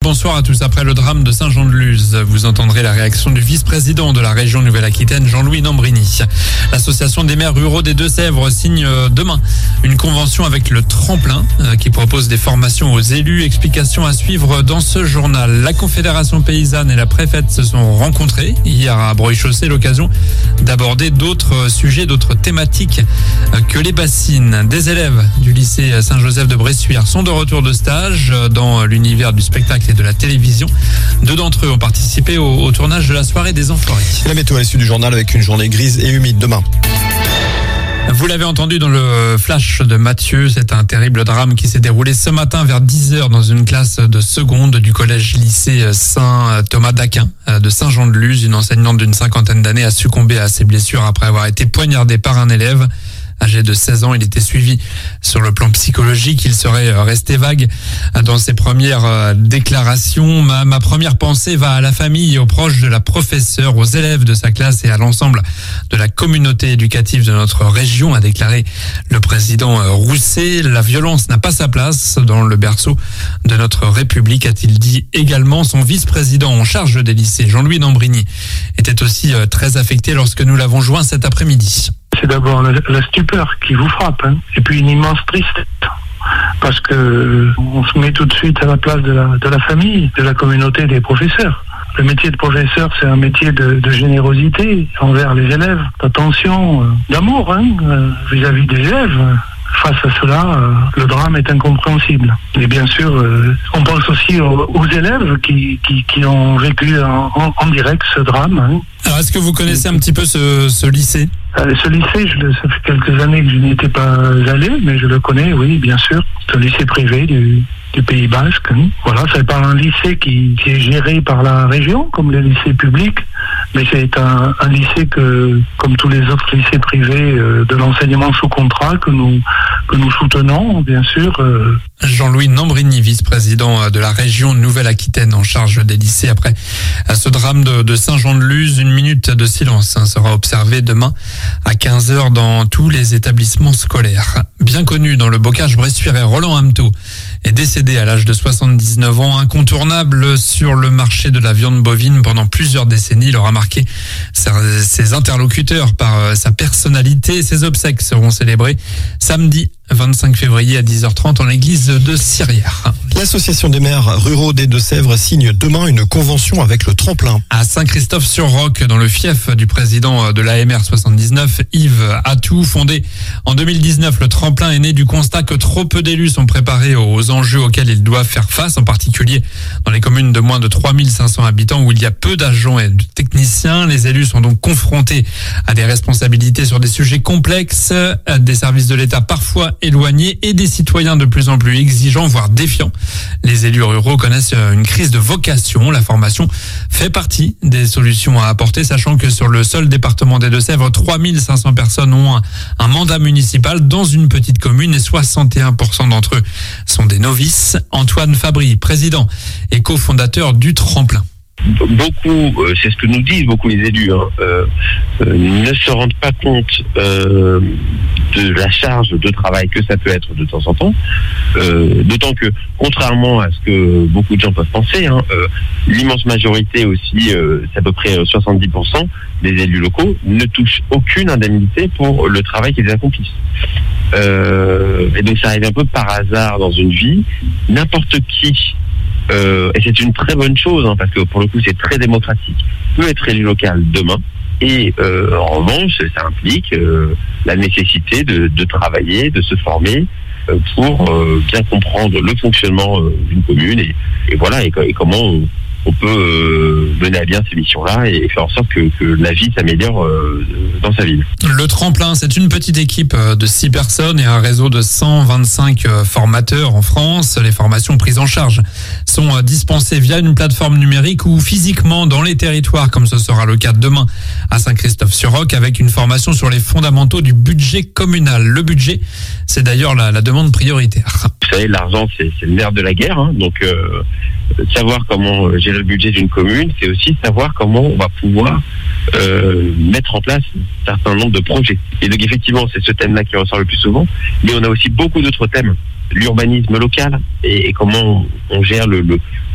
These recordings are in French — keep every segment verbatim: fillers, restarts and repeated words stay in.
bonsoir à tous. Après le drame de Saint-Jean-de-Luz, vous entendrez la réaction du vice-président de la région Nouvelle-Aquitaine, Jean-Louis Nambrini. L'association des maires ruraux des Deux-Sèvres signe demain une convention avec le Tremplin qui propose des formations aux élus. Explications à suivre dans ce journal. La Confédération paysanne et la préfète se sont rencontrées hier à Breuil-Chaussée, l'occasion d'aborder d'autres sujets, d'autres thématiques que les bassines. Des élèves du lycée Saint-Joseph de Bressuire sont de retour de stage dans l'univers du spectacle et de la télévision. Deux d'entre eux ont participé au, au tournage de la soirée des Enfoirés. La météo à l'issue du journal avec une journée grise et humide demain. Vous l'avez entendu dans le flash de Mathieu, c'est un terrible drame qui s'est déroulé ce matin vers dix heures dans une classe de seconde du collège-lycée Saint-Thomas d'Aquin de Saint-Jean-de-Luz. Une enseignante d'une cinquantaine d'années a succombé à ses blessures après avoir été poignardée par un élève. Âgé de seize ans, il était suivi sur le plan psychologique. Il serait resté vague dans ses premières déclarations. Ma, ma première pensée va à la famille et aux proches de la professeure, aux élèves de sa classe et à l'ensemble de la communauté éducative de notre région, a déclaré le président Rousset. La violence n'a pas sa place dans le berceau de notre République, a-t-il dit également. Son vice-président en charge des lycées, Jean-Louis Nambrini, était aussi très affecté lorsque nous l'avons joint cet après-midi. C'est d'abord la, la stupeur qui vous frappe, hein, et puis une immense tristesse, parce que on se met tout de suite à la place de la, de la famille, de la communauté des professeurs. Le métier de professeur, c'est un métier de, de générosité envers les élèves, d'attention, euh, d'amour hein, euh, vis-à-vis des élèves. Face à cela, euh, le drame est incompréhensible. Et bien sûr, euh, on pense aussi aux, aux élèves qui, qui, qui ont vécu en, en, en direct ce drame. Hein. Alors, est-ce que vous connaissez un petit peu ce, ce lycée ? euh, Ce lycée, je le, ça fait quelques années que je n'y étais pas allé, mais je le connais, oui, bien sûr. C'est un lycée privé du, du Pays Basque. Hein. Voilà, c'est pas un lycée qui, qui est géré par la région, comme les lycées publics, mais c'est un, un lycée que, comme tous les autres lycées privés euh, de l'enseignement sous contrat, que nous que nous soutenons, bien sûr. Euh. Jean-Louis Nambrini, vice-président de la région Nouvelle-Aquitaine en charge des lycées. Après ce drame de, de Saint-Jean-de-Luz, une minute de silence hein, sera observée demain à quinze heures dans tous les établissements scolaires. Bien connu dans le bocage bressuirais, Roland Hamteau est décédé à l'âge de soixante-dix-neuf ans, incontournable sur le marché de la viande bovine pendant plusieurs décennies. Il aura marqué ses interlocuteurs par sa personnalité. Ses obsèques seront célébrées samedi vingt-cinq février à dix heures trente en l'église de Sirière. L'association des maires ruraux des Deux-Sèvres signe demain une convention avec le Tremplin. À Saint-Christophe-sur-Roc, dans le fief du président de l'A M R soixante-dix-neuf, Yves Atou, fondé en deux mille dix-neuf, le Tremplin est né du constat que trop peu d'élus sont préparés aux enjeux auxquels ils doivent faire face, en particulier dans les communes de moins de trois mille cinq cents habitants où il y a peu d'agents et de techniciens. Les élus sont donc confrontés à des responsabilités sur des sujets complexes, des services de l'État parfois éloignés et des citoyens de plus en plus exigeants, voire défiants. Les élus ruraux connaissent une crise de vocation. La formation fait partie des solutions à apporter, sachant que sur le seul département des Deux-Sèvres, trois mille cinq cents personnes ont un, un mandat municipal dans une petite commune et soixante et un pour cent d'entre eux sont des novices. Antoine Fabry, président et cofondateur du Tremplin. Beaucoup, c'est ce que nous disent beaucoup les élus, hein, euh, euh, ne se rendent pas compte euh, de la charge de travail que ça peut être de temps en temps, euh, d'autant que, contrairement à ce que beaucoup de gens peuvent penser, hein, euh, l'immense majorité aussi, euh, c'est à peu près soixante-dix pour cent des élus locaux, ne touchent aucune indemnité pour le travail qu'ils accomplissent. Euh, et donc ça arrive un peu par hasard dans une vie. N'importe qui, Euh, et c'est une très bonne chose, hein, parce que pour le coup c'est très démocratique, peut être élu local demain, et euh, en revanche ça implique euh, la nécessité de, de travailler, de se former euh, pour euh, bien comprendre le fonctionnement euh, d'une commune, et, et voilà, et, et comment on, on peut euh, mener à bien ces missions-là et faire en sorte que, que la vie s'améliore euh, dans sa ville. Le Tremplin, c'est une petite équipe de six personnes et un réseau de cent vingt-cinq formateurs en France. Les formations prises en charge sont dispensées via une plateforme numérique ou physiquement dans les territoires, comme ce sera le cas demain à Saint-Christophe-sur-Roc, avec une formation sur les fondamentaux du budget communal. Le budget, c'est d'ailleurs la, la demande prioritaire. Vous savez, l'argent, c'est, c'est le nerf de la guerre, hein, donc euh, savoir comment gérer le budget d'une commune, c'est aussi savoir comment on va pouvoir euh, mettre en place un certain nombre de projets. Et donc effectivement, c'est ce thème-là qui ressort le plus souvent, mais on a aussi beaucoup d'autres thèmes. L'urbanisme local et, et comment on, on gère le, le,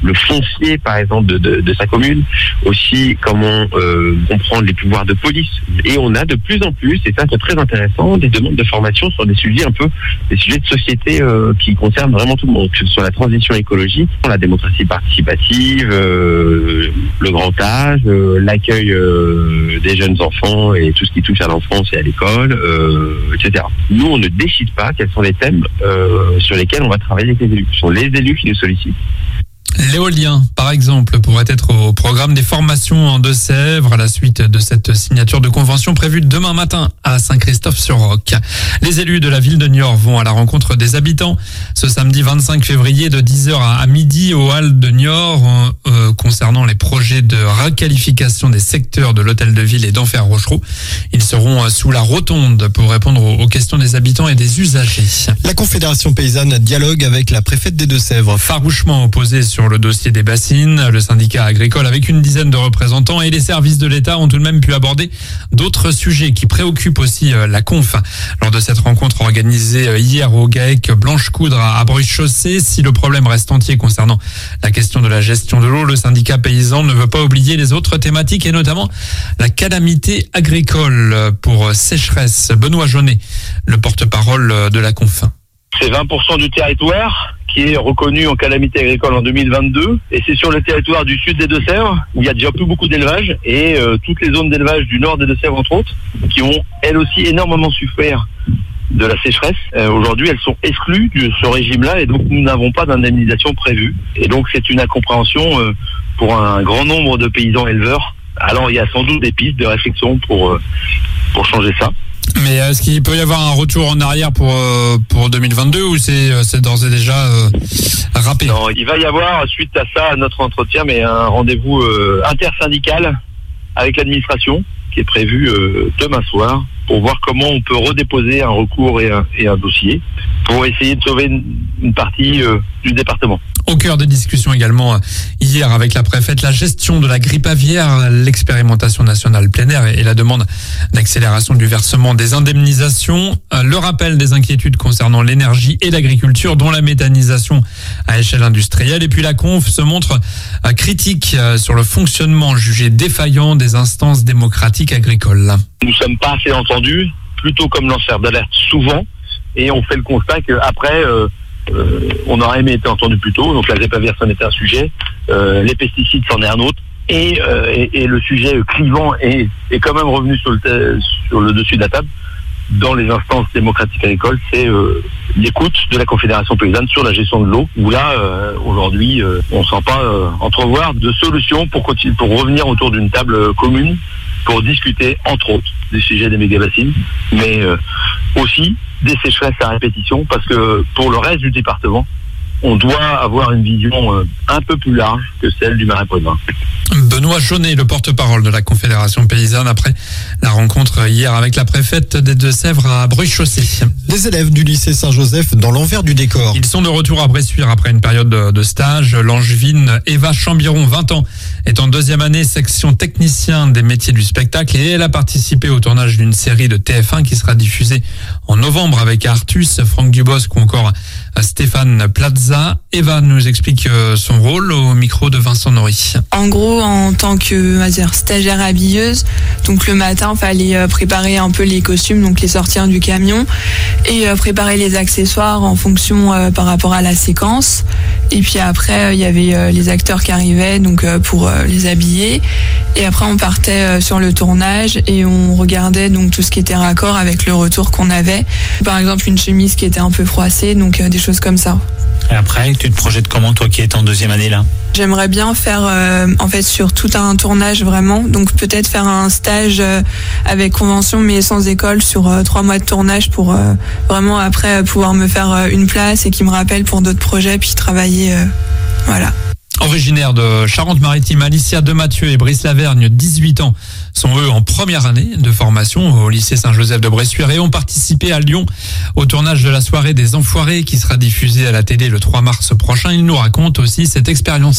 le foncier, par exemple, de, de, de sa commune, aussi comment euh, comprendre les pouvoirs de police. Et on a de plus en plus, et ça c'est très intéressant, des demandes de formation sur des sujets un peu, des sujets de société euh, qui concernent vraiment tout le monde, que ce soit la transition écologique, la démocratie participative, euh, le grand âge, euh, l'accueil euh, des jeunes enfants et tout ce qui touche à l'enfance et à l'école, euh, et cetera. Nous, on ne décide pas quels sont les thèmes euh, sur lesquels on va travailler avec les élus. Ce sont les élus qui nous sollicitent. L'éolien, par exemple, pourrait être au programme des formations en Deux-Sèvres à la suite de cette signature de convention prévue demain matin à Saint-Christophe-sur-Roc. Les élus de la ville de Niort vont à la rencontre des habitants ce samedi vingt-cinq février de dix heures à midi au hall de Niort euh, concernant les projets de requalification des secteurs de l'hôtel de ville et d'Enfer Rochereau. Ils seront sous la rotonde pour répondre aux questions des habitants et des usagers. La Confédération paysanne dialogue avec la préfète des Deux-Sèvres. Farouchement opposée sur le dossier des bassines, le syndicat agricole avec une dizaine de représentants et les services de l'État ont tout de même pu aborder d'autres sujets qui préoccupent aussi la conf. Lors de cette rencontre organisée hier au GAEC Blanche-Coudre à Bruche-Chaussée, si le problème reste entier concernant la question de la gestion de l'eau, le syndicat paysan ne veut pas oublier les autres thématiques et notamment la calamité agricole pour sécheresse. Benoît Jaunet, le porte-parole de la conf. C'est vingt pour cent du territoire qui est reconnu en calamité agricole en deux mille vingt-deux. Et c'est sur le territoire du sud des Deux-Sèvres, où il y a déjà plus beaucoup d'élevage, et euh, toutes les zones d'élevage du nord des Deux-Sèvres, entre autres, qui ont, elles aussi, énormément souffert de la sécheresse. Euh, aujourd'hui, elles sont exclues de ce régime-là, et donc nous n'avons pas d'indemnisation prévue. Et donc c'est une incompréhension euh, pour un grand nombre de paysans éleveurs. Alors il y a sans doute des pistes de réflexion pour, euh, pour changer ça. Mais est-ce qu'il peut y avoir un retour en arrière pour euh, pour deux mille vingt-deux ou c'est c'est d'ores et déjà euh, râpé? Non, il va y avoir suite à ça, à notre entretien, mais un rendez-vous euh, intersyndical avec l'administration qui est prévu euh, demain soir pour voir comment on peut redéposer un recours et un, et un dossier pour essayer de sauver une, une partie euh, du département. Au cœur des discussions également hier avec la préfète, la gestion de la grippe aviaire, l'expérimentation nationale plein air et la demande d'accélération du versement des indemnisations, le rappel des inquiétudes concernant l'énergie et l'agriculture, dont la méthanisation à échelle industrielle. Et puis la conf se montre critique sur le fonctionnement jugé défaillant des instances démocratiques agricoles. Nous ne sommes pas assez entendus, plutôt comme lanceurs d'alerte souvent, et on fait le constat qu'après... Euh, Euh, on aurait aimé être entendu plus tôt, donc la grippe aviaire c'en était un sujet, euh, les pesticides c'en est un autre, et, euh, et, et le sujet clivant est, est quand même revenu sur le, sur le dessus de la table dans les instances démocratiques agricoles, c'est euh, l'écoute de la Confédération paysanne sur la gestion de l'eau, où là, euh, aujourd'hui, euh, on ne sent pas euh, entrevoir de solutions pour, continuer, pour revenir autour d'une table commune pour discuter, entre autres, des sujets des méga-bassines, mais euh, aussi des sécheresses à répétition, parce que pour le reste du département, on doit avoir une vision euh, un peu plus large que celle du Marais Poitevin. Benoît Jaunet, le porte-parole de la Confédération paysanne, après la rencontre hier avec la préfète des Deux-Sèvres à Bruche-Chaussée. Des élèves du lycée Saint-Joseph dans l'envers du décor. Ils sont de retour à Bressuire après une période de, de stage. L'angevine Eva Chambiron, vingt ans, est en deuxième année section technicien des métiers du spectacle et elle a participé au tournage d'une série de T F un qui sera diffusée en novembre avec Artus, Franck Dubosc ou encore Stéphane Plaza. Eva nous explique son rôle au micro de Vincent Nory. En gros, en tant que on va dire, stagiaire habilleuse, donc le matin, il fallait préparer un peu les costumes, donc les sortir du camion, et préparer les accessoires en fonction euh, par rapport à la séquence. Et puis après, il y avait euh, les acteurs qui arrivaient, donc euh, pour euh, les habiller. Et après, on partait euh, sur le tournage et on regardait donc tout ce qui était raccord avec le retour qu'on avait. Par exemple, une chemise qui était un peu froissée, donc euh, des choses comme ça. Et après, tu te projettes comment, toi qui es en deuxième année là? J'aimerais bien faire euh, en fait sur tout un tournage vraiment, donc peut-être faire un stage euh, avec convention mais sans école sur euh, trois mois de tournage pour euh, vraiment après euh, pouvoir me faire euh, une place et qui me rappelle pour d'autres projets puis travailler, euh, voilà. Originaires de Charente-Maritime, Alicia Demathieu et Brice Lavergne, dix-huit ans, sont eux en première année de formation au lycée Saint-Joseph de Bressuire et ont participé à Lyon au tournage de la soirée des Enfoirés qui sera diffusée à la télé le trois mars prochain. Ils nous racontent aussi cette expérience.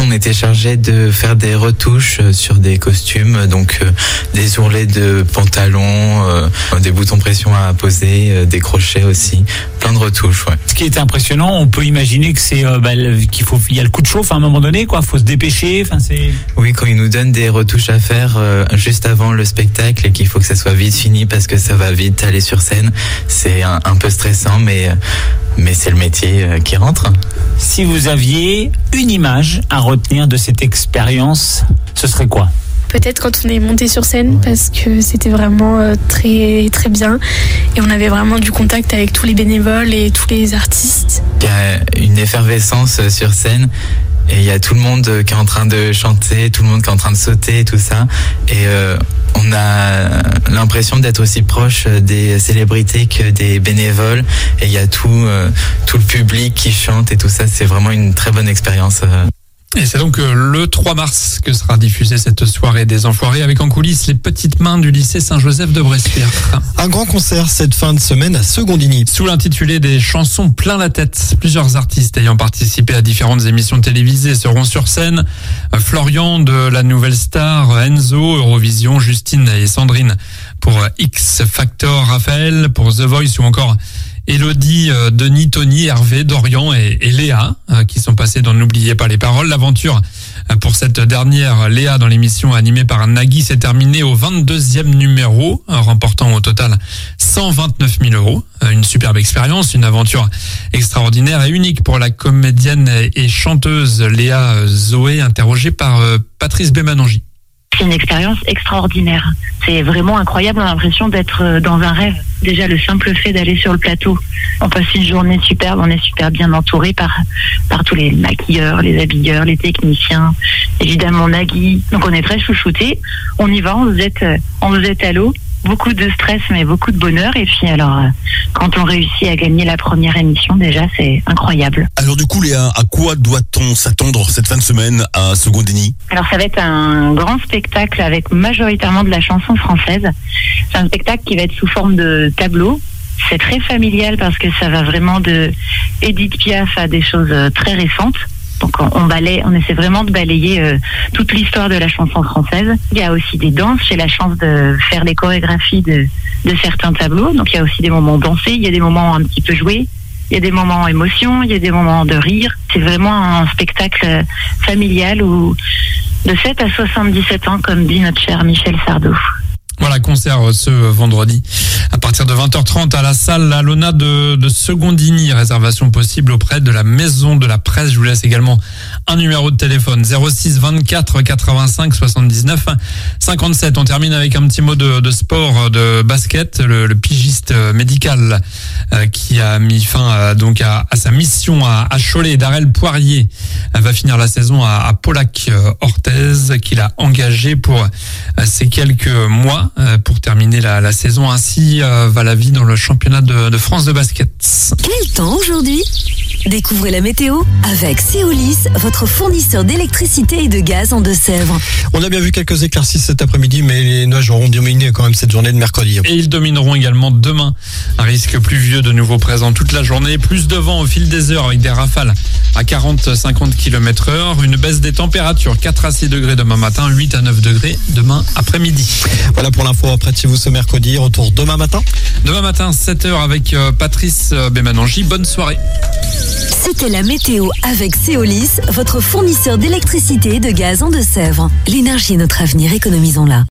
on était chargé de faire des retouches sur des costumes, donc euh, des ourlets de pantalons, euh, des boutons pression à poser, euh, des crochets aussi, plein de retouches. Ouais. Ce qui est impressionnant, on peut imaginer que c'est euh, bah, le- qu'il faut, il y a le coup de chauffe à un moment donné, quoi. Faut se dépêcher. Enfin, c'est. Oui, quand ils nous donnent des retouches à faire euh, juste avant le spectacle et qu'il faut que ça soit vite fini parce que ça va vite aller sur scène, c'est un, un peu stressant, mais euh, mais c'est le métier euh, qui rentre. Si vous aviez une image à retenir de cette expérience, ce serait quoi? Peut-être quand on est monté sur scène, parce que c'était vraiment euh, très très bien et on avait vraiment du contact avec tous les bénévoles et tous les artistes. Il y a une effervescence euh, sur scène. Et il y a tout le monde euh, qui est en train de chanter, tout le monde qui est en train de sauter, tout ça. Et euh, on a l'impression d'être aussi proche des célébrités que des bénévoles. Et il y a tout, euh, tout le public qui chante et tout ça. C'est vraiment une très bonne expérience. euh. Et c'est donc euh, le trois mars que sera diffusée cette soirée des Enfoirés avec en coulisses les petites mains du lycée Saint-Joseph de Bressuire. Un grand concert cette fin de semaine à Secondigny. Sous l'intitulé des chansons plein la tête, plusieurs artistes ayant participé à différentes émissions télévisées seront sur scène. Euh, Florian de la Nouvelle Star, Enzo, Eurovision, Justine et Sandrine pour euh, X Factor, Raphaël pour The Voice ou encore Elodie, euh, Denis, Tony, Hervé, Dorian et, et Léa, euh, qui sont passés dans N'oubliez pas les paroles. L'aventure euh, pour cette dernière, Léa, dans l'émission animée par Nagui, s'est terminée au vingt-deuxième numéro, euh, remportant au total cent vingt-neuf mille euros. Euh, une superbe expérience, une aventure extraordinaire et unique pour la comédienne et chanteuse Léa euh, Zoé, interrogée par euh, Patrice Bémanangi. C'est une expérience extraordinaire. C'est vraiment incroyable, on a l'impression d'être dans un rêve. Déjà, le simple fait d'aller sur le plateau, on passe une journée superbe, on est super bien entouré par, par tous les maquilleurs, les habilleurs, les techniciens, évidemment Nagui. Donc on est très chouchoutés, on y va, on vous jette, on vous jette à l'eau. Beaucoup de stress, mais beaucoup de bonheur. Et puis alors, quand on réussit à gagner la première émission, déjà, c'est incroyable. Alors du coup, Léa, à quoi doit-on s'attendre cette fin de semaine à Secondigny? Alors ça va être un grand spectacle avec majoritairement de la chanson française. C'est un spectacle qui va être sous forme de tableau. C'est très familial parce que ça va vraiment de Edith Piaf à des choses très récentes. Donc on, on balaye, on essaie vraiment de balayer euh, toute l'histoire de la chanson française. Il y a aussi des danses. J'ai la chance de faire les chorégraphies de, de certains tableaux. Donc il y a aussi des moments dansés, il y a des moments un petit peu joués, il y a des moments émotion, il y a des moments de rire. C'est vraiment un spectacle familial où de sept à soixante-dix-sept ans, comme dit notre cher Michel Sardou. Voilà, concert ce vendredi à partir de vingt heures trente à la salle Alona de, de Secondigny. Réservation possible auprès de la Maison de la Presse. Je vous laisse également un numéro de téléphone zéro six vingt-quatre quatre-vingt-cinq soixante-dix-neuf cinquante-sept. On termine avec un petit mot de, de sport, de basket. Le, le pigiste médical euh, qui a mis fin à, donc à, à sa mission à, à Cholet, Darrell Poirier, euh, va finir la saison à, à Pollack-Orthez, qu'il a engagé pour euh, ces quelques mois pour terminer la, la saison. Ainsi euh, va la vie dans le championnat de, de France de basket. Quel temps aujourd'hui ? Découvrez la météo avec Céolis, votre fournisseur d'électricité et de gaz en Deux-Sèvres. On a bien vu quelques éclaircies cet après-midi, mais les nuages auront dominé quand même cette journée de mercredi. Et ils domineront également demain. Un risque pluvieux de nouveau présent toute la journée. Plus de vent au fil des heures avec des rafales à quarante à cinquante kilomètres heure. Une baisse des températures, quatre à six degrés demain matin, huit à neuf degrés demain après-midi. Voilà pour l'info près de chez vous ce mercredi. Retour demain matin. Demain matin, sept heures avec Patrice Bémanangi. Bonne soirée. C'était la météo avec Céolis, votre fournisseur d'électricité et de gaz en Deux-Sèvres. L'énergie est notre avenir, économisons-la.